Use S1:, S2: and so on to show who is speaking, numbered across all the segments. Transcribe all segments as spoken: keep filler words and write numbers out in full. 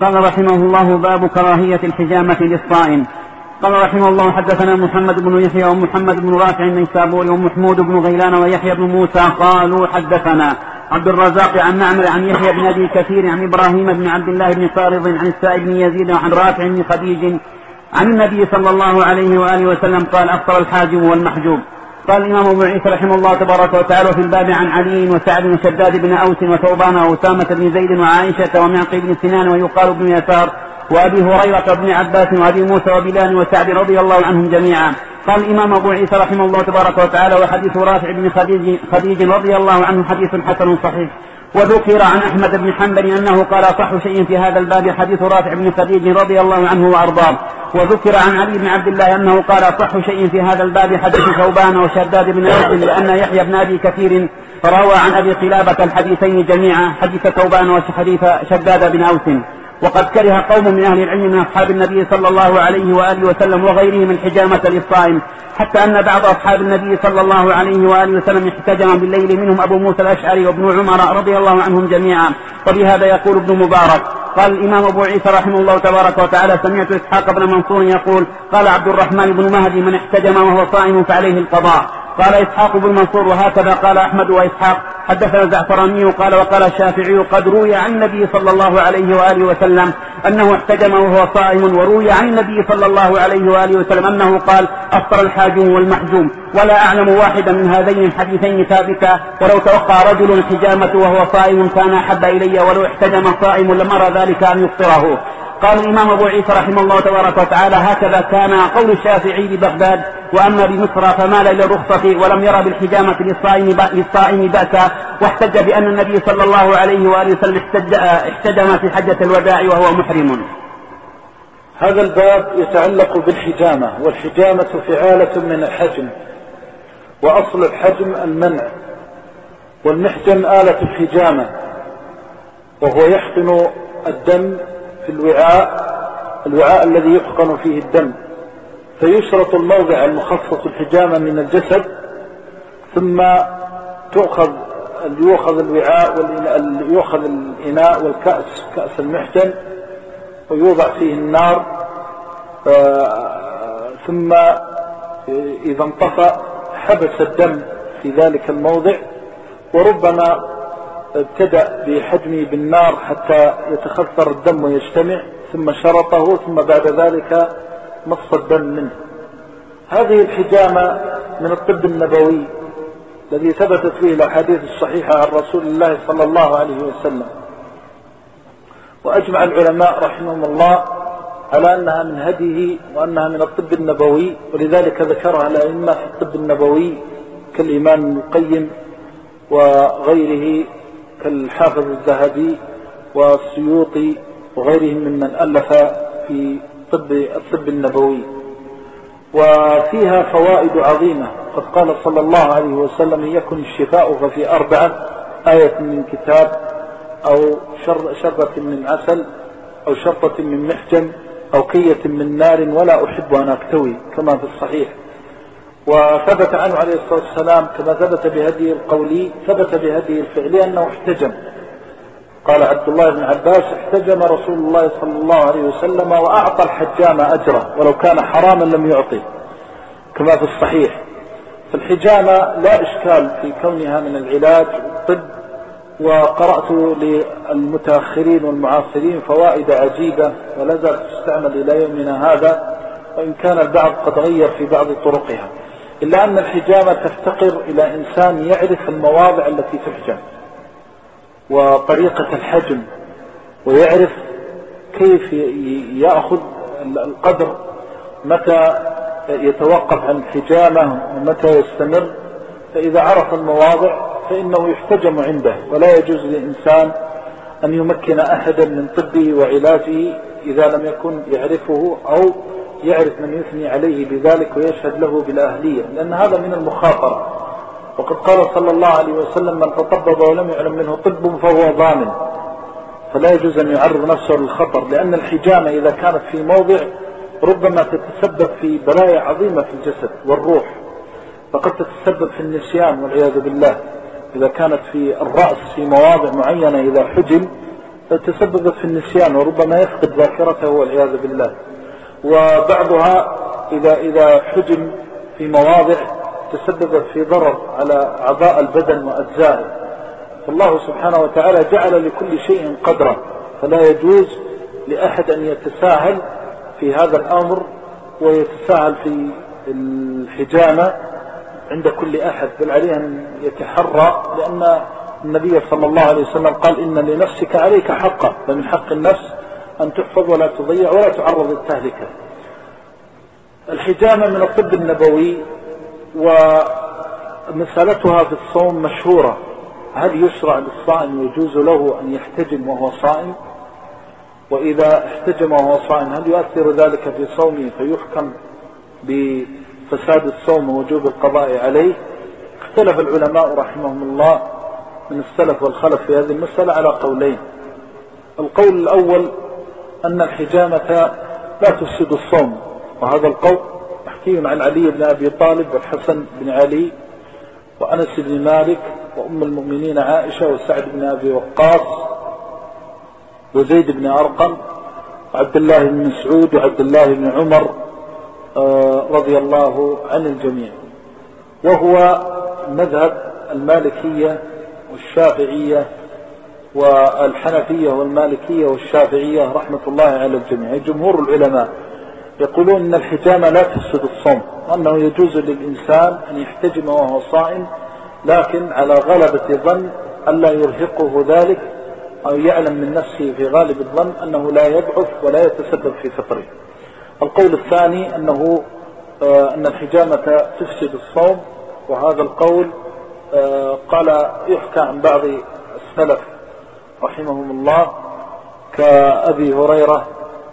S1: قال رحمه الله: باب كراهية الحجامة للصائم. قال رحمه الله: حدثنا محمد بن يحيى ومحمد بن رافع النيسابوري ومحمود بن غيلان ويحيى بن موسى قالوا حدثنا عبد الرزاق عن معمر عن يحيى بن أبي كثير عن إبراهيم بن عبد الله بن فارض عن السائب بن يزيد وعن رافع بن خديج عن النبي صلى الله عليه وآله وسلم قال: أفطر الحاجم والمحجوم. قال الإمام أبو عيسى رحمه الله تبارك وتعالى في الباب عن علي وسعد وشداد بن أوس وثوبان وأسامة بن زيد وعائشة ومعقل بن سنان ويقال بن يسار وأبي هريرة بن عباس وأبي موسى وبلال وسعد رضي الله عنهم جميعا. قال الإمام أبو عيسى رحمه الله تبارك وتعالى: وحديث رافع بن خديج, خديج رضي الله عنه حديث حسن صحيح. وذكر عن أحمد بن حنبل أنه قال: أصح شيء في هذا الباب حديث رافع بن خديج رضي الله عنه وأرضاه. وذكر عن علي بن عبد الله أنه قال: أصح شيء في هذا الباب حديث ثوبان وشداد بن أوس، لأن يحيى بن أبي كثير روى عن أبي قلابة الحديثين جميعا، حديث ثوبان وحديث شداد بن أوس. وقد كره قوم من أهل العلم من أصحاب النبي صلى الله عليه وآله وسلم وغيرهم الحجامة للصائم، حتى أن بعض أصحاب النبي صلى الله عليه وآله وسلم احتجم بالليل، منهم أبو موسى الأشعري وابن عمر رضي الله عنهم جميعا. وبهذا يقول ابن مبارك. قال الإمام أبو عيسى رحمه الله تبارك وتعالى: سمعت إسحاق بن منصور يقول: قال عبد الرحمن بن مهدي: من احتجم وهو صائم فعليه القضاء. قال إسحاق بن منصور: وهكذا قال أحمد وإسحاق. حدثنا الزعفراني قال: وقال الشافعي: قد روي عن النبي صلى الله عليه وآله وسلم أنه احتجم وهو صائم، وروي عن النبي صلى الله عليه وآله وسلم أنه قال: أفطر الحاجم والمحجوم. ولا أعلم واحدا من هذين الحديثين ثابتا، ولو توقع رجل الحجامة وهو صائم كان أحب إلي، ولو احتجم صائم لم أرى ذلك أن يفطره. قال الإمام أبو عيسى رحمه الله تبارك وتعالى: هكذا كان قول الشافعي ببغداد، وأما بمصر فمال إلى الرخصة ولم يرى بالحجامة للصائم بأسا، واحتج بأن النبي صلى الله عليه وآله وسلم احتجم في حجة الوداع وهو محرم.
S2: هذا الباب يتعلق بالحجامة، والحجامة فعالة من الحجم، وأصل الحجم المنع، والمحجم آلة الحجامة، وهو يحقن الدم في الوعاء الوعاء الذي يحقن فيه الدم، فيشرط الموضع المخصص الحجامة من الجسد، ثم تؤخذ يؤخذ الوعاء ويؤخذ الإناء والكأس، كأس المحجم، ويوضع فيه النار، ثم إذا انطفأ حبس الدم في ذلك الموضع، وربما ابتدأ بحجمه بالنار حتى يتخثر الدم ويجتمع، ثم شرطه، ثم بعد ذلك مص الدم منه. هذه الحجامة من الطب النبوي الذي ثبتت فيه الأحاديث الصحيحة عن رسول الله صلى الله عليه وسلم، وأجمع العلماء رحمهم الله على أنها من هديه وأنها من الطب النبوي، ولذلك ذكرها الأئمة في الطب النبوي كالإمام ابن القيم وغيره كالحافظ الذهبي والسيوطي وغيرهم ممن ألف في طب الطب النبوي، وفيها فوائد عظيمة. قد قال صلى الله عليه وسلم: إن يكن الشفاء ففي أربعة: آية من كتاب، أو شربة من عسل، أو شرطة من محجم، أو كية من نار، ولا أحب أن أكتوي، كما في الصحيح. وثبت عنه عليه الصلاة والسلام كما ثبت بهديه القولي ثبت بهديه الفعلي أنه احتجم. قال عبد الله بن عباس: احتجم رسول الله صلى الله عليه وسلم وأعطى الحجام أجره، ولو كان حراما لم يعطي، كما في الصحيح. فالحجامة لا إشكال في كونها من العلاج والطب، وقرأت للمتأخرين والمعاصرين فوائد عجيبة ولا زالت تستعمل إلى يومنا هذا، وإن كان البعض قد غير في بعض طرقها، إلا أن الحجامة تفتقر إلى إنسان يعرف المواضع التي تحجم وطريقة الحجم، ويعرف كيف يأخذ القدر، متى يتوقف عن الحجامة ومتى يستمر. فإذا عرف المواضع فإنه يحتجم عنده، ولا يجوز لإنسان أن يمكن أحدا من طبه وعلاجه إذا لم يكن يعرفه، أو يعرف من يثني عليه بذلك ويشهد له بالأهلية، لأن هذا من المخاطرة. وقد قال صلى الله عليه وسلم: من تطبب ولم يعلم منه طب فهو ضامن. فلا يجوز أن يعرض نفسه للخطر، لأن الحجامة إذا كانت في موضع ربما تتسبب في بلايا عظيمة في الجسد والروح، فقد تتسبب في النسيان والعياذ بالله. إذا كانت في الرأس في مواضع معينة إذا حجم تسببت في النسيان وربما يفقد ذاكرته والعياذ بالله. وبعضها إذا إذا حجم في مواضع تسببت في ضرر على أعضاء البدن وأجزائه. فالله سبحانه وتعالى جعل لكل شيء قدرا، فلا يجوز لأحد أن يتساهل في هذا الأمر ويتساهل في الحجامة عند كل أحد، بل عليه أن يتحرى، لأن النبي صلى الله عليه وسلم قال إن لنفسك عليك حقا، فمن حق النفس أن تحفظ ولا تضيع ولا تعرض للتهلكة. الحجامة من الطب النبوي ومسألتها في الصوم مشهورة. هل يشرع للصائم ويجوز له أن يحتجم وهو صائم؟ وإذا احتجم وهو صائم هل يؤثر ذلك في صومه فيحكم بفساد الصوم ووجوب القضاء عليه؟ اختلف العلماء رحمهم الله من السلف والخلف في هذه المسألة على قولين. القول الأول أن الحجامة لا تفسد الصوم، وهذا القول محكي عن علي بن أبي طالب والحسن بن علي وأنس بن مالك وأم المؤمنين عائشة وسعد بن أبي وقاص وزيد بن أرقم وعبد الله بن مسعود وعبد الله بن عمر رضي الله عن الجميع. وهو مذهب المالكية والشافعية والحنفية والمالكية والشافعية رحمة الله على الجميع. جمهور العلماء يقولون أن الحجامة لا تفسد الصوم، وأنه يجوز للإنسان أن يحتجم وهو صائم، لكن على غلبة ظن ألا يرهقه ذلك أو يعلم من نفسه في غالب الظن أنه لا يضعف ولا يتسبب في فطره. القول الثاني أنه آه أن الحجامة تفسد الصوم، وهذا القول آه قال يحكى عن بعض السلف رحمهم الله كأبي هريرة،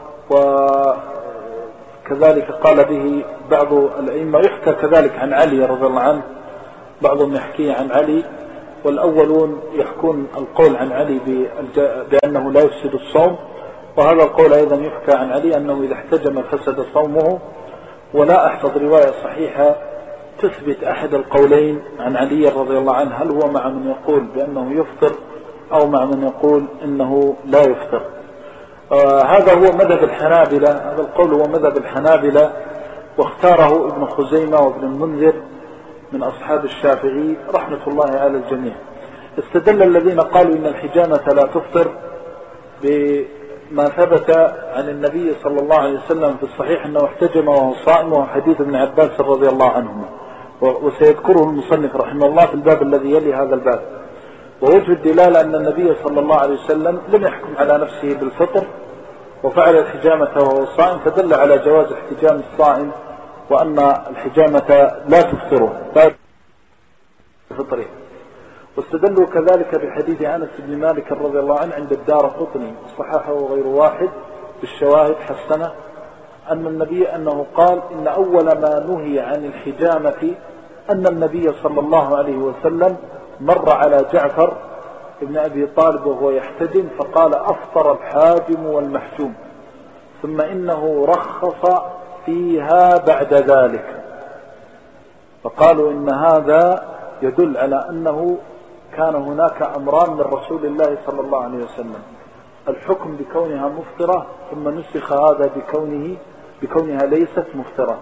S2: وكذلك قال به بعض الأئمة. يحكى كذلك عن علي رضي الله عنه، بعضهم يحكي عن علي، والأولون يحكون القول عن علي بأنه لا يفسد الصوم، وهذا القول أيضا يحكى عن علي أنه إذا احتجم فسد صومه. ولا أحفظ رواية صحيحة تثبت أحد القولين عن علي رضي الله عنه، هل هو مع من يقول بأنه يفطر أو مع من يقول إنه لا يفطر. آه هذا هو مذهب الحنابلة، هذا القول هو مذهب الحنابلة، واختاره ابن خزيمة وابن المنذر من أصحاب الشافعي رحمة الله على الجميع. استدل الذين قالوا إن الحجامة لا تفطر بما ثبت عن النبي صلى الله عليه وسلم في الصحيح أنه احتجم وهو صائم، وهو حديث ابن عباس رضي الله عنهما، وسيذكره المصنف رحمه الله في الباب الذي يلي هذا الباب. ووجه الدلالة أن النبي صلى الله عليه وسلم لم يحكم على نفسه بالفطر وفعل الحجامة وهو صائم، فدل على جواز احتجام الصائم وأن الحجامة لا تفطره بفطره. واستدلوا كذلك بحديث أنس بن مالك رضي الله عنه عند الدارقطني صححه غير واحد بالشواهد حسنة، أن النبي أنه قال إن أول ما نهي عن الحجامة أن النبي صلى الله عليه وسلم مر على جعفر ابن أبي طالب وهو يحتجم فقال أفطر الحاجم والمحجوم، ثم إنه رخص فيها بعد ذلك. فقالوا إن هذا يدل على أنه كان هناك أمران من رسول الله صلى الله عليه وسلم، الحكم بكونها مفطرة ثم نسخ هذا بكونه بكونها ليست مفطرة.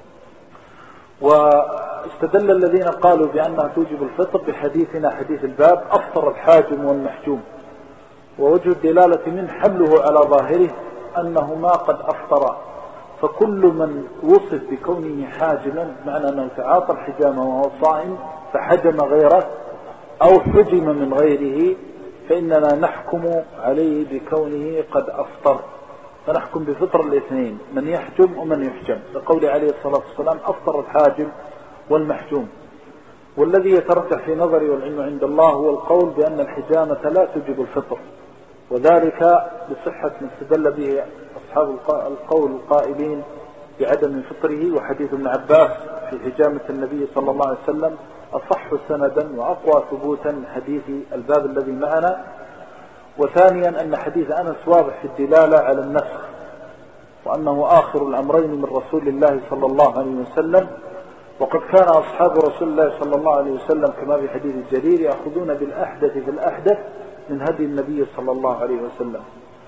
S2: واستدل الذين قالوا بأنها توجب الفطر بحديثنا حديث الباب أفطر الحاجم والمحجوم، ووجه الدلالة من حمله على ظاهره أنهما قد أفطرا، فكل من وصف بكونه حاجما معنى أنه تعاطى الحجامة وهو صائم فحجم غيره أو حجم من غيره فإننا نحكم عليه بكونه قد أفطر، فنحكم بفطر الاثنين، من يحجم ومن يحجم، لقول عليه الصلاة والسلام أفطر الحاجم والمحجوم. والذي يترجح في نظري والعلم عند الله هو القول بأن الحجامة لا توجب الفطر، وذلك بصحة ما استدل به أصحاب القول القائلين بعدم فطره، وحديث ابن عباس في حجامة النبي صلى الله عليه وسلم أصح سندا وأقوى ثبوتا من حديث الباب الذي معنا. وثانيا أن حديث أنس واضح في الدلالة على النسخ، وأنه آخر الأمرين من رسول الله صلى الله عليه وسلم، وقد كان أصحاب رسول الله صلى الله عليه وسلم كما في حديث الجرير يأخذون بالأحدث في الأحدث من هدي النبي صلى الله عليه وسلم.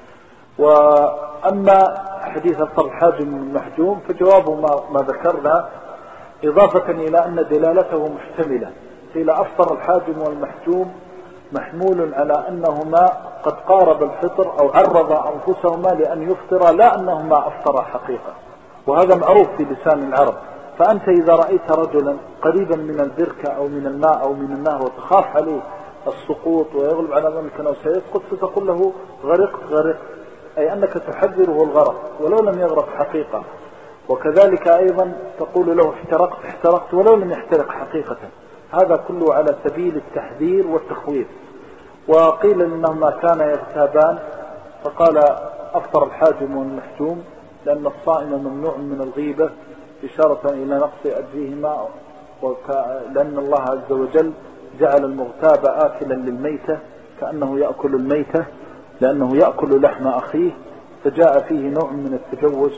S2: وأما حديث أفطر الحاجم المحجوم فجوابه ما, ما ذكرنا، إضافة إلى أن دلالته محتملة. قيل أفطر الحاجم والمحجوم محمول على أنهما قد قارب الفطر أو عرض أنفسهما لأن يفطر، لا أنهما أفطر حقيقة، وهذا معروف في لسان العرب. فأنت إذا رأيت رجلا قريبا من البركة أو من الماء أو من النهر وتخاف عليه السقوط ويغلب على ذلك أنه سيسقط، فتقول له غرقت غرقت، أي أنك تحذره الغرق ولو لم يغرق حقيقة. وكذلك أيضا تقول له احترقت احترقت ولو لم يحترق حقيقة. هذا كله على سبيل التحذير والتخويف. وقيل إنهما كانا يغتابان، فقال أفطر الحاجم والمحجوم لأن الصائم ممنوع من الغيبة، إشارة إلى نقص أجرهما، لأن الله عز وجل جعل المغتاب آكلا للميتة كأنه يأكل الميتة، لأنه يأكل لحم أخيه، فجاء فيه نوع من التجوز.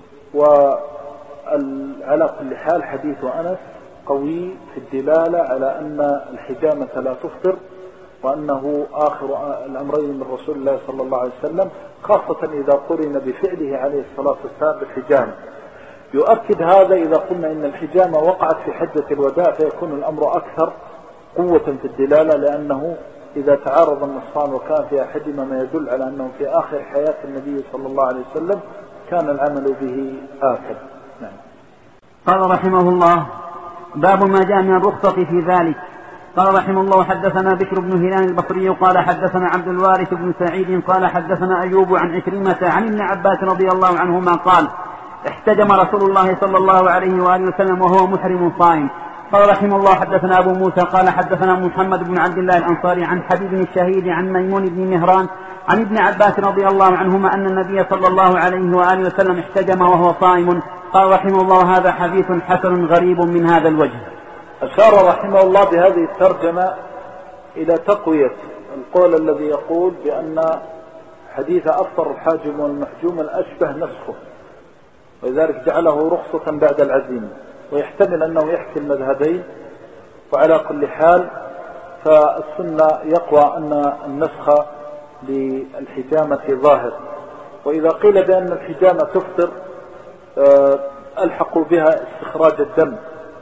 S2: وعلى كل حال حديث أنس قوي في الدلالة على أن الحجامة لا تفطر، وأنه آخر الأمرين من رسول الله صلى الله عليه وسلم، خاصة إذا قرن بفعله عليه الصلاة والسلام بالحجامة. يؤكد هذا إذا قلنا إن الحجامة وقعت في حجة الوداع، فيكون الأمر أكثر قوة في الدلالة، لأنه إذا تعارض النصان وكان في أحدهما ما يدل على أنه في آخر حياة النبي صلى الله عليه وسلم كان العمل به آكل. نعم.
S1: قال رحمه الله: باب ما جاء من الرخصة في ذلك. قال رحمه الله: حدثنا بشر بن هلال البصري قال حدثنا عبد الوارث بن سعيد قال حدثنا أيوب عن عكرمة عن ابن عباس رضي الله عنهما قال: احتجم رسول الله صلى الله عليه وآله وسلم وهو محرم صائم. قال رحمه الله: حدثنا أبو موسى قال حدثنا محمد بن عبد الله الأنصاري عن حبيب الشهيد عن ميمون بن مهران عن ابن عباس رضي الله عنهما أن النبي صلى الله عليه وآله وسلم احتجم وهو صائم. قال رحمه الله: هذا حديث حسن غريب من هذا الوجه.
S2: أشار رحمه الله بهذه الترجمة إلى تقوية القول الذي يقول بأن حديث أفطر الحاجم والمحجوم الأشبه نسخه، ولذلك جعله رخصة بعد العزيمة، ويحتمل أنه يحكي المذهبين. وعلى كل حال فالسنة يقوى أن النسخ للحجامة ظاهر. وإذا قيل بأن الحجامة تفطر ألحقوا بها استخراج الدم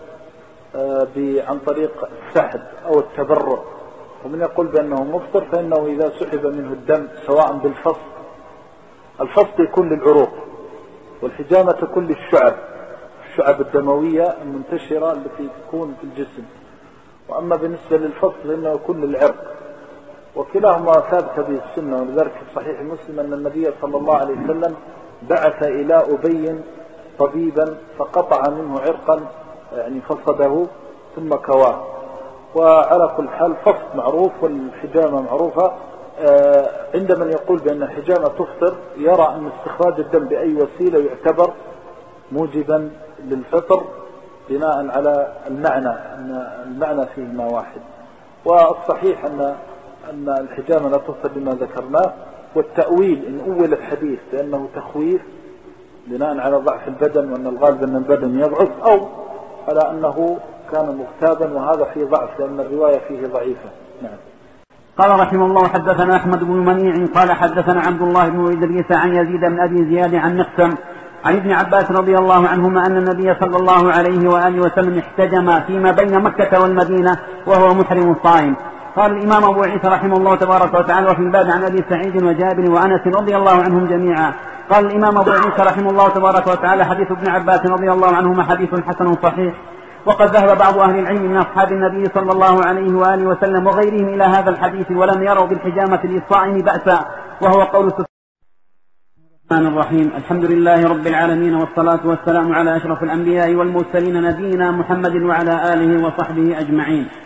S2: عن طريق السحب أو التبرع، ومن يقول بأنه مفطر فإنه إذا سحب منه الدم سواء بالفصل، الفصل يكون للعروق والحجامة تكون للشعب، الشعب الدموية المنتشرة التي تكون في الجسم. وأما بالنسبة للفصل فإنه يكون للعرق، وكلاهما ثابت به السنة. ولذلك في صحيح مسلم أن النبي صلى الله عليه وسلم بعث إلى أبي طبيبا فقطع منه عرقا، يعني فصده ثم كواه. وعلى كل حال فصل معروف والحجامة معروفة. عند من يقول بأن الحجامة تفطر يرى أن استخراج الدم بأي وسيلة يعتبر موجبا للفطر بناء على المعنى، أن المعنى فيهما واحد. والصحيح أن أن الحجامة لا تفطر بما ذكرناه. والتأويل إن أول الحديث لأنه تخويف بناء على ضعف البدن وأن الغالب أن البدن يضعف، أو على أنه كان مغتابا وهذا فيه ضعف لأن الرواية فيه ضعيفة. نعم.
S1: قال رحمه الله: حدثنا أحمد بن منيع قال حدثنا عبد الله بن إدريس عن يزيد بن أبي زياد عن مقسم عن ابن عباس رضي الله عنهما أن النبي صلى الله عليه وآله وسلم احتجم فيما بين مكة والمدينة وهو محرم صائم. قال الإمام أبو عيسى رحمه الله تبارك وتعالى: وفي الباب عن أبي سعيد وجابر وأنس رضي الله عنهم جميعا. قال الإمام أبو عيسى رحمه الله تبارك وتعالى: حديث ابن عباس رضي الله عنهما حديث حسن صحيح. وقد ذهب بعض أهل العلم من أصحاب النبي صلى الله عليه وآله وسلم وغيرهم إلى هذا الحديث ولم يروا بالحجامة للصائم بأسا، وهو قول سفيان. الرحمن الرحيم. الحمد لله رب العالمين، والصلاة والسلام على أشرف الأنبياء والمرسلين نبينا محمد وعلى آله وصحبه أجمعين.